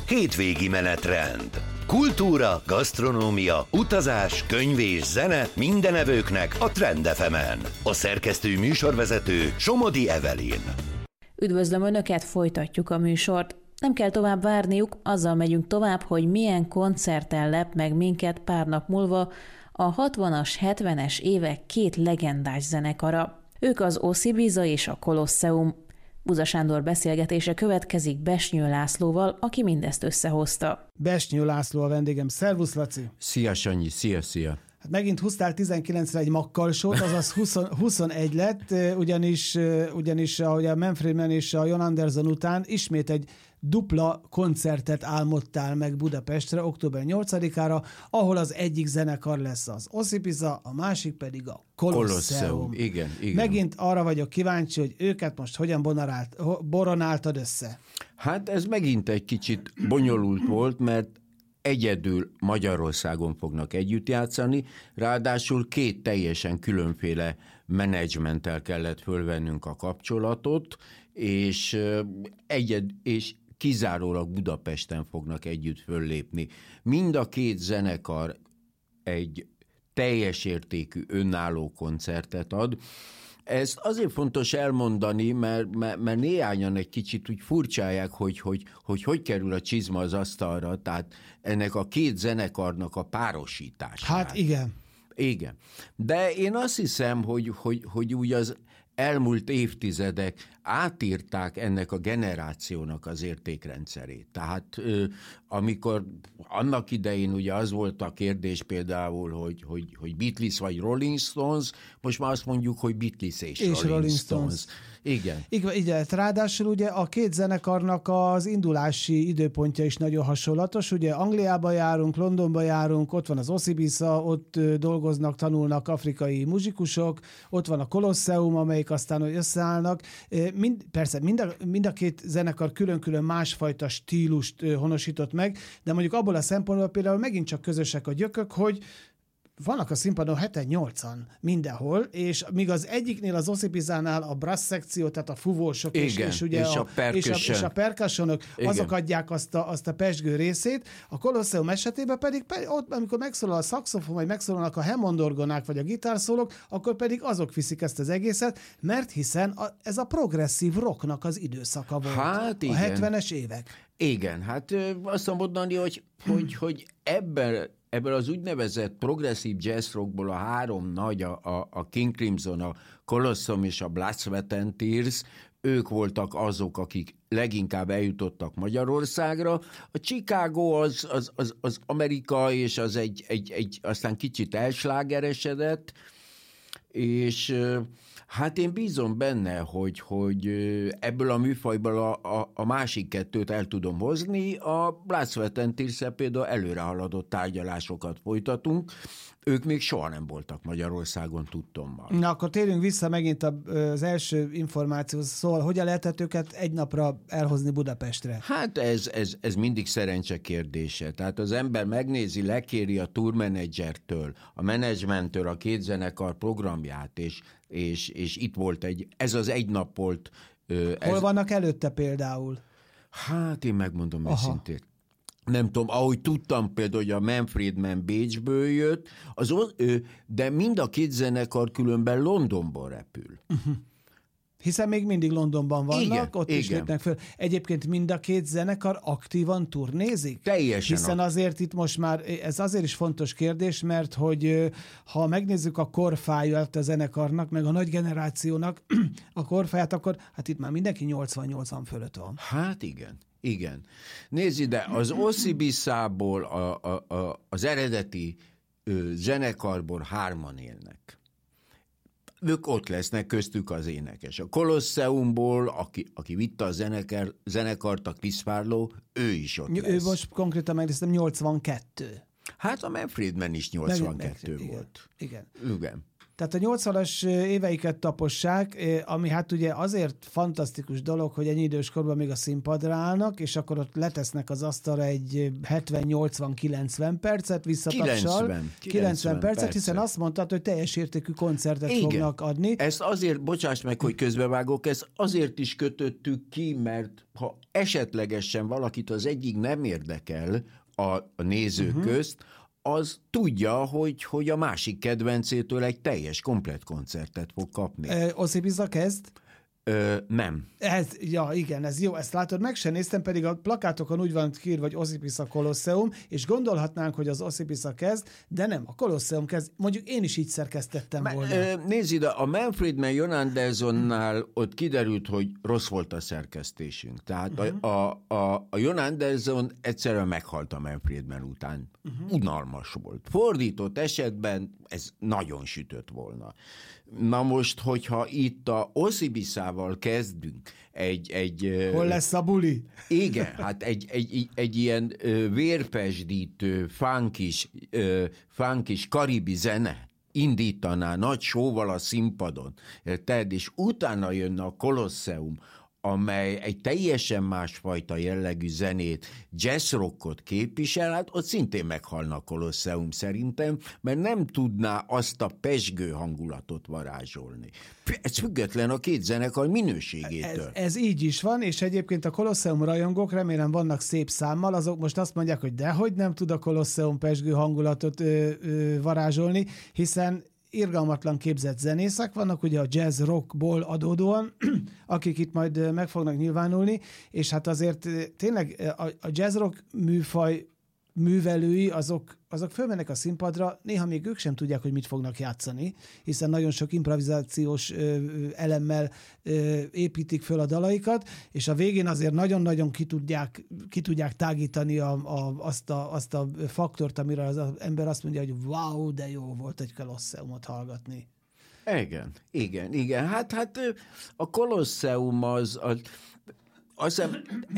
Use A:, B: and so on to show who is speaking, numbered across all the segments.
A: Hétvégi menetrend. Kultúra, gasztronómia, utazás, könyv és zene minden evőknek a Trend FM-en. A szerkesztő műsorvezető Somodi Evelyn.
B: Üdvözlöm Önöket, folytatjuk a műsort. Nem kell tovább várniuk, azzal megyünk tovább, hogy milyen koncerten lep meg minket pár nap múlva a 60-as, 70-es évek két legendás zenekara. Ők az Oszibiza és a Kolosseum. Buza Sándor beszélgetése következik Besnyő Lászlóval, aki mindezt összehozta.
C: Besnyő László a vendégem. Szervusz, Laci!
D: Szia, Sanyi! Szia!
C: Hát megint húztál 19-re egy makkalsót, azaz 21 lett, ugyanis ahogy a Manfred Mann és a Jon Anderson után ismét egy dupla koncertet álmodtál meg Budapestre október 8-ára, ahol az egyik zenekar lesz az Oszibiza, a másik pedig a Kolosseum.
D: Igen.
C: Megint arra vagyok kíváncsi, hogy őket most hogyan boronáltad össze.
D: Hát ez megint egy kicsit bonyolult volt, mert egyedül Magyarországon fognak együtt játszani, ráadásul két teljesen különféle menedzsmenttel kellett fölvennünk a kapcsolatot, és kizárólag Budapesten fognak együtt föllépni. Mind a két zenekar egy teljes értékű önálló koncertet ad. Ezt azért fontos elmondani, mert néhányan egy kicsit úgy furcsálják, hogy kerül a csizma az asztalra, tehát ennek a két zenekarnak a párosítása.
C: Hát igen.
D: Igen. De én azt hiszem, hogy úgy az elmúlt évtizedek átírták ennek a generációnak az értékrendszerét. Tehát amikor annak idején ugye az volt a kérdés például, hogy Beatles vagy Rolling Stones, most már azt mondjuk, hogy Beatles és Rolling Stones. Igen.
C: Igen, ráadásul ugye a két zenekarnak az indulási időpontja is nagyon hasonlatos. Ugye Angliába járunk, Londonba járunk, ott van az Oszibiza, ott dolgoznak, tanulnak afrikai muzsikusok, ott van a Kolosseum, amelyik aztán összeállnak. Persze mind a két zenekar külön-külön másfajta stílust honosított meg, de mondjuk abból a szempontból például megint csak közösek a gyökök, hogy vannak a színpadon 7-8-an mindenhol, és míg az egyiknél, az Oszibizánál a brass szekció, tehát a fuvósok és a percussionok, azok adják azt a pezsgő részét, a Kolosseum esetében pedig ott, amikor megszólal a szaxofon, vagy megszólalnak a Hammond orgonák, vagy a gitárszólók, akkor pedig azok viszik ezt az egészet, mert hiszen ez a progresszív rocknak az időszaka volt.
D: Hát
C: a 70-es évek.
D: Igen, hát azt mondani, hogy ebből az úgynevezett progresszív jazz rockból a három nagy, a King Crimson, a Colosseum és a Blood, Sweat and Tears, ők voltak azok, akik leginkább eljutottak Magyarországra. A Chicago az Amerika, és az egy aztán kicsit elslágeresedett, és hát én bízom benne, hogy ebből a műfajból a másik kettőt el tudom hozni. A Blood, Sweat and Tears-szel például előrehaladott tárgyalásokat folytatunk. Ők még soha nem voltak Magyarországon tudtommal.
C: Na, akkor térjünk vissza megint az első információhoz. Szóval hogyan lehetett őket egy napra elhozni Budapestre? Hát
D: ez mindig szerencse kérdése. Tehát az ember megnézi, lekéri a tourmenedzsertől, a menedzsmenttől a két zenekar programját, és itt volt ez az egy nap volt.
C: Hol vannak előtte például?
D: Hát én megmondom őszintén. Nem tudom, ahogy tudtam például, hogy a Manfred Mann Bécsből jött, de mind a két zenekar különben Londonból repül.
C: Uh-huh. Hiszen még mindig Londonban vannak,
D: igen,
C: ott is lépnek föl. Egyébként mind a két zenekar aktívan turnézik?
D: Teljesen.
C: Hiszen azért itt most már, ez azért is fontos kérdés, mert hogy ha megnézzük a korfáját a zenekarnak, meg a nagy generációnak a korfáját, akkor hát itt már mindenki 80-80 fölött van.
D: Hát igen. Nézd ide, az Oszibizából, az eredeti zenekarból 3-an élnek. Ők ott lesznek, köztük az énekes. A Kolosseumból, aki vitte a zenekart, a Chris Farlow, ő is ott lesz.
C: Ő most konkrétan megnéztem 82.
D: Hát a Manfred Mann is 82 volt.
C: Igen. Tehát a 80-as éveiket tapossák, ami hát ugye azért fantasztikus dolog, hogy ennyi idős korban még a színpadra állnak, és akkor ott letesznek az asztalra egy 70-80-90 percet visszatassal. 90 percet, hiszen azt mondtad, hogy teljes értékű koncertet fognak adni.
D: Ezt azért, bocsáss meg, hogy közbevágok, ezt azért is kötöttük ki, mert ha esetlegesen valakit az egyik nem érdekel a nézők közt, az tudja, hogy a másik kedvencétől egy teljes, komplett koncertet fog kapni.
C: Osibiza kezd?
D: Nem.
C: Igen, ez jó, ezt látod, meg sem néztem, pedig a plakátokon úgy van kiírva, hogy Osibiza Kolosseum, és gondolhatnánk, hogy az Osibiza kezd, de nem, a Kolosseum kezd. Mondjuk én is így szerkesztettem volna.
D: Nézd ide, a Manfredman Jon Andersonnál ott kiderült, hogy rossz volt a szerkesztésünk. Tehát a Jon Anderson egyszerűen meghalt a Manfredman után. Unalmas volt. Fordított esetben ez nagyon sütött volna. Na most, hogyha itt a Osibisával kezdünk
C: Hol lesz a buli?
D: Igen, hát egy ilyen vérpesdítő, funkis karibi zene indítaná nagy sóval a színpadon, és utána jönne a Kolosseum, amely egy teljesen másfajta jellegű zenét, jazzrockot képvisel, hát ott szintén meghalna a Kolosseum szerintem, mert nem tudná azt a pezsgő hangulatot varázsolni. Ez független a két zenekar minőségétől.
C: Ez így is van, és egyébként a Kolosseum rajongók, remélem vannak szép számmal, azok most azt mondják, hogy dehogy nem tud a Kolosseum pezsgő hangulatot varázsolni, hiszen irgalmatlan képzett zenészek vannak, ugye a jazz rockból adódóan, akik itt majd meg fognak nyilvánulni, és hát azért tényleg a jazz rock műfaj művelői, azok fölmennek a színpadra, néha még ők sem tudják, hogy mit fognak játszani, hiszen nagyon sok improvizációs elemmel építik föl a dalaikat, és a végén azért nagyon-nagyon ki tudják tágítani azt a faktort, amire az ember azt mondja, hogy wow, de jó volt egy Kolosseumot hallgatni.
D: Igen. Hát a Kolosseum az azt hiszem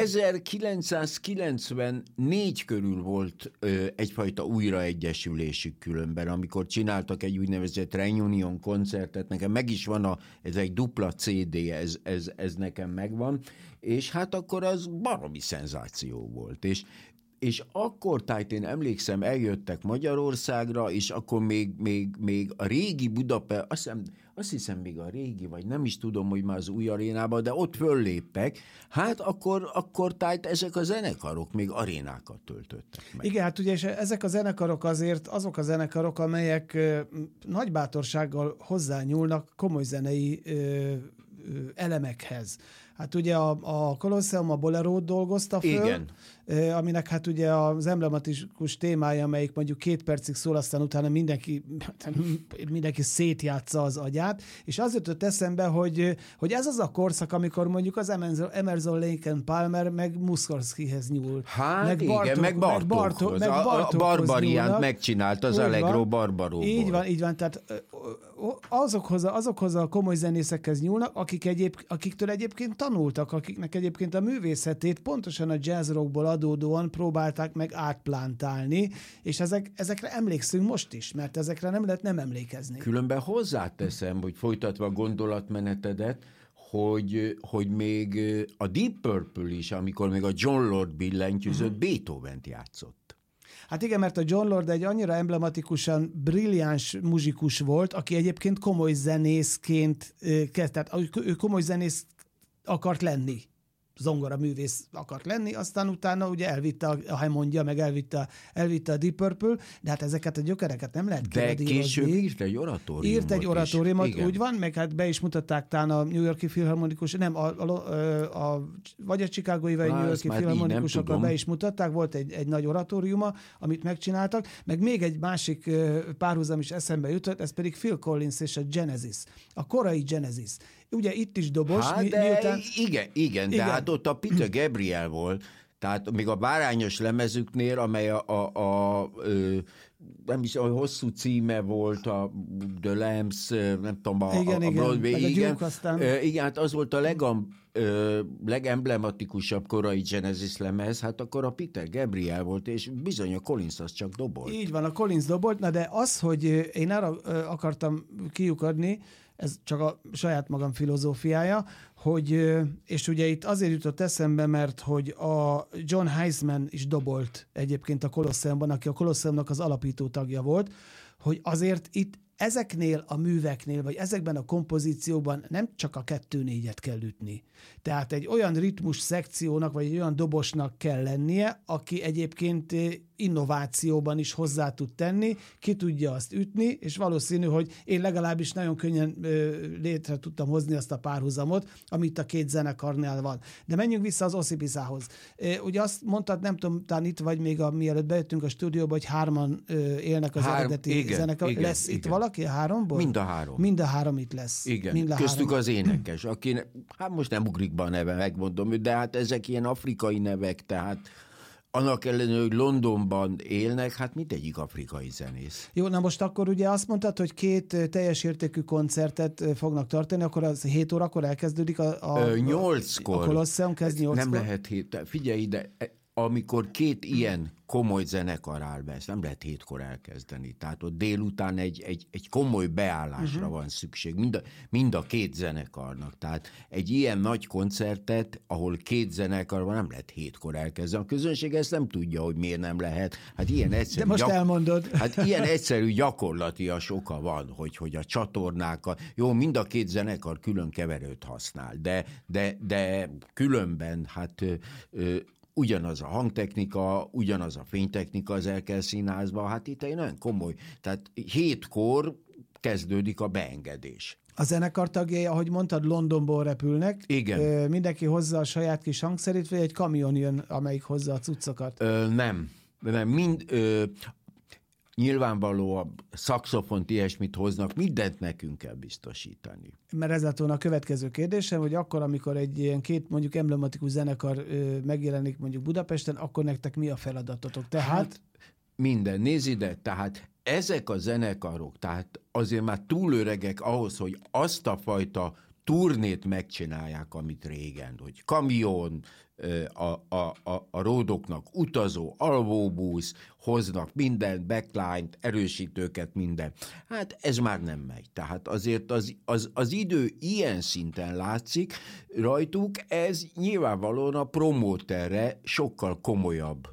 D: 1994 körül volt egyfajta újraegyesülésük különben, amikor csináltak egy úgynevezett reunion koncertet, nekem meg is van, ez egy dupla CD, ez nekem megvan, és hát akkor az baromi szenzáció volt, és akkor, tehát én emlékszem, eljöttek Magyarországra, és akkor még a régi Budapest, azt hiszem még a régi, vagy nem is tudom, hogy már az új arénában, de ott fölléptek, hát akkor tehát ezek a zenekarok még arénákat töltöttek meg.
C: Igen, hát ugye és ezek a zenekarok azért azok a zenekarok, amelyek nagy bátorsággal hozzányúlnak komoly zenei elemekhez. Hát ugye a Kolosseum a bolerót dolgozta föl,
D: igen,
C: aminek hát ugye az emblematikus témája, amelyik mondjuk 2 percig szól, aztán utána mindenki szétjátsza az agyát, és az jutott eszembe, hogy ez az a korszak, amikor mondjuk az Emerson, Lake and Palmer meg Mussorgskyhez nyúl.
D: Hát meg Bartókhoz. A Barbariánt megcsinált az Allegro Barbaróból.
C: Így van, tehát azokhoz a komoly zenészekhez nyúlnak, akiktől egyébként tanultak, akiknek egyébként a művészetét pontosan a jazz rockból adódóan próbálták meg átplántálni, és ezekre emlékszünk most is, mert ezekre nem lehet nem emlékezni.
D: Különben hozzáteszem, hogy folytatva a gondolatmenetedet, hogy még a Deep Purple is, amikor még a John Lord billentyűzött, Beethovent játszott.
C: Hát igen, mert a John Lord egy annyira emblematikusan brilliáns muzsikus volt, aki egyébként komoly zenészként kezd, tehát ő komoly zenész akart lenni, zongoraművész akart lenni, aztán utána ugye elvitte a Hammondja, meg elvitte a Deep Purple, de hát ezeket a gyökereket nem lehet kiradírozni.
D: De később írt egy oratóriumot.
C: Írt egy oratóriumot, úgy van, meg hát be is mutatták talán a New York-i filharmonikus, nem, vagy a chicagói, vagy a New York-i filharmonikusokkal be is mutatták, volt egy nagy oratóriuma, amit megcsináltak, meg még egy másik párhuzam is eszembe jutott, ez pedig Phil Collins és a Genesis, a korai Genesis. Ugye itt is dobos.
D: Hát igen, de hát ott a Peter Gabriel volt, Tehát még a bárányos lemezüknél, amely nem is, a hosszú címe volt, a The Lambs, nem tudom, a Broadway, igen, igen, hát az volt a legemblematikusabb korai Genesis lemez, hát akkor a Peter Gabriel volt, és bizony a Collins az csak dobolt.
C: Így van, a Collins dobolt, na de az, hogy én arra akartam kiukadni, ez csak a saját magam filozófiája, hogy, és ugye itt azért jutott eszembe, mert hogy a John Heisman is dobolt egyébként a Colosseumban, aki a Colosseumnak az alapító tagja volt, hogy azért itt ezeknél a műveknél, vagy ezekben a kompozícióban nem csak a 2/4-et kell ütni. Tehát egy olyan ritmus szekciónak, vagy egy olyan dobosnak kell lennie, aki egyébként innovációban is hozzá tud tenni, ki tudja azt ütni, és valószínű, hogy én legalábbis nagyon könnyen létre tudtam hozni azt a párhuzamot, amit a két zenekarnál van. De menjünk vissza az Osipisához. Ugye azt mondtad, nem tudom, talán itt vagy még mielőtt bejöttünk a stúdióba, hogy 3 élnek az eredeti zenekar. Lesz itt valaki a 3-ból?
D: Mind a 3.
C: Mind a 3 itt lesz.
D: Igen, köztük az énekes, aki, hát most nem ugrik be a neve, megmondom, de hát ezek ilyen afrikai nevek, tehát annak ellenére, hogy Londonban élnek, hát mindegyik afrikai zenész.
C: Jó, na most akkor ugye azt mondtad, hogy 2 teljes értékű koncertet fognak tartani, akkor az 7 órakor elkezdődik
D: 8-kor.
C: A Colosseum kezd 8-kor.
D: Nem lehet 7, figyelj ide, amikor 2 ilyen komoly zenekar áll be, ezt nem lehet 7-kor elkezdeni. Tehát ott délután egy komoly beállásra van szükség, mind a 2 zenekarnak. Tehát egy ilyen nagy koncertet, ahol 2 zenekar van, nem lehet 7-kor elkezdeni. A közönség ezt nem tudja, hogy miért nem lehet. Hát ilyen egyszerű,
C: de most elmondod.
D: Hát ilyen egyszerű gyakorlatias oka van, hogy a csatornákkal, jó, mind a 2 zenekar külön keverőt használ, de különben hát ugyanaz a hangtechnika, ugyanaz a fénytechnika az Erkel Színházban, hát itt egy nagyon komoly, tehát 7-kor kezdődik a beengedés.
C: A zenekar tagjai, ahogy mondtad, Londonból repülnek.
D: Igen.
C: Mindenki hozza a saját kis hangszerét, vagy egy kamion jön, amelyik hozza a cuccokat?
D: Nem. Nyilvánvaló a szaxofont, ilyesmit hoznak, mindent nekünk kell biztosítani.
C: Mert ez lett volna a következő kérdésem, hogy akkor, amikor egy ilyen 2 mondjuk emblematikus zenekar megjelenik mondjuk Budapesten, akkor nektek mi a feladatotok? Tehát...
D: Hát minden, nézd ide, tehát ezek a zenekarok, tehát azért már túl öregek ahhoz, hogy azt a fajta turnét megcsinálják, amit régen, hogy kamion, a ródoknak utazó, alvóbusz, hoznak mindent, backline-t, erősítőket, minden. Hát ez már nem megy. Tehát azért az idő ilyen szinten látszik rajtuk, ez nyilvánvalóan a promóterre sokkal komolyabb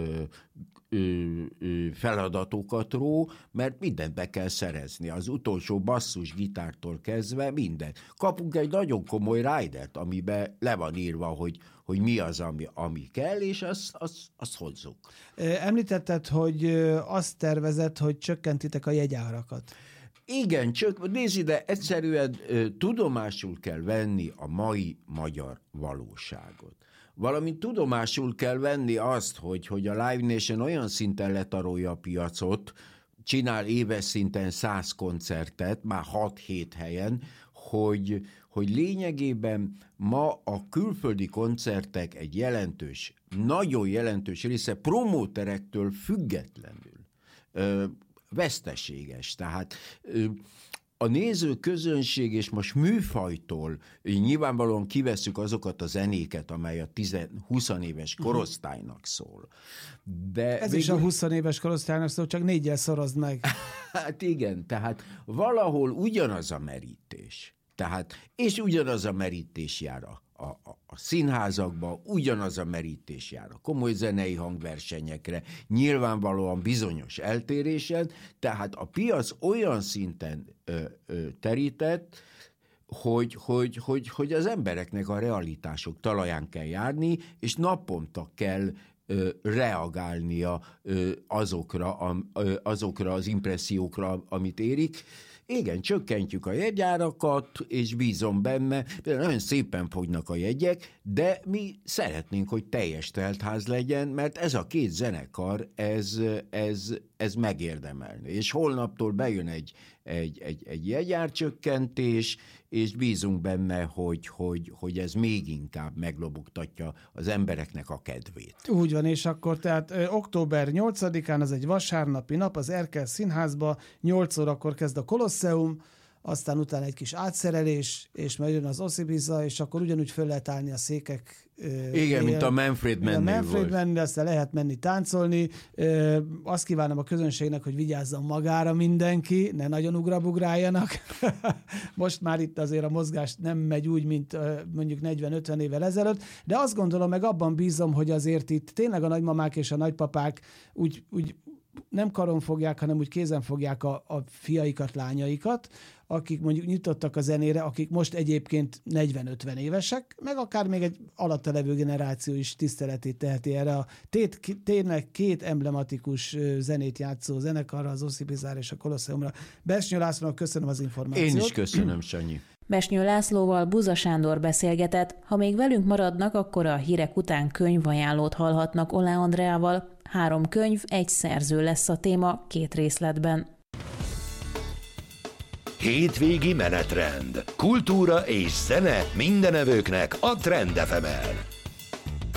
D: feladatokat ró, mert mindent be kell szerezni. Az utolsó basszus gitártól kezdve mindent. Kapunk egy nagyon komoly ridert, amiben le van írva, hogy mi az, ami kell, és azt hozzuk.
C: Említetted, hogy azt tervezed, hogy csökkentitek a jegyárakat.
D: Igen, nézd ide, egyszerűen tudomásul kell venni a mai magyar valóságot. Valamint tudomásul kell venni azt, hogy a Live Nation olyan szinten letarolja a piacot, csinál éves szinten 100 koncertet, már 6-7 helyen, hogy lényegében ma a külföldi koncertek egy jelentős, nagyon jelentős része promóterektől függetlenül veszteséges. Tehát a nézőközönség, és most műfajtól nyilvánvalóan kivesszük azokat a zenéket, amely a 10-20 éves korosztálynak szól. De
C: ez is a 20 éves korosztálynak szól, csak 4-jel szorozd meg.
D: Hát igen, tehát valahol ugyanaz a merítés. És ugyanaz a merítés jár a színházakban, ugyanaz a merítés jár a komoly zenei hangversenyekre, nyilvánvalóan bizonyos eltérésen, tehát a piac olyan szinten terített, hogy az embereknek a realitások talaján kell járni, és naponta kell reagálnia azokra az impressziókra, amit érik, igen, csökkentjük a jegyárakat, és bízom benne, nagyon szépen fognak a jegyek, de mi szeretnénk, hogy teljes teltház legyen, mert ez a két zenekar, ez megérdemelni. És holnaptól bejön egy jegyárcsökkentés, és bízunk benne, hogy ez még inkább meglobogtatja az embereknek a kedvét.
C: Úgy van, és akkor tehát október 8-án, az egy vasárnapi nap, az Erkel Színházba, 8 órakor kezd a Kolosseum, aztán utána egy kis átszerelés, és majd jön az Osibisa, és akkor ugyanúgy föl lehet állni a székek.
D: Igen, mint a Manfred
C: Mann, aztán lehet menni táncolni. Azt kívánom a közönségnek, hogy vigyázzon magára mindenki, ne nagyon ugrabugráljanak. Most már itt azért a mozgás nem megy úgy, mint mondjuk 40-50 évvel ezelőtt, de azt gondolom, meg abban bízom, hogy azért itt tényleg a nagymamák és a nagypapák úgy nem karon fogják, hanem úgy kézen fogják a fiaikat, lányaikat, akik mondjuk nyitottak a zenére, akik most egyébként 40-50 évesek, meg akár még egy alatta levő generáció is tiszteletét teheti erre a tényleg két emblematikus zenét játszó zenekarra, az Osibisára és a Kolosseumra. Besnyő Lászlónak köszönöm az információt.
D: Én is köszönöm, Sanyi.
B: Besnyő Lászlóval Buza Sándor beszélgetett. Ha még velünk maradnak, akkor a hírek után könyvajánlót hallhatnak Olá Andreával. 3 könyv, 1 szerző lesz a téma 2 részletben.
A: Hétvégi menetrend. Kultúra és zene mindenevőknek a Trend FM-en.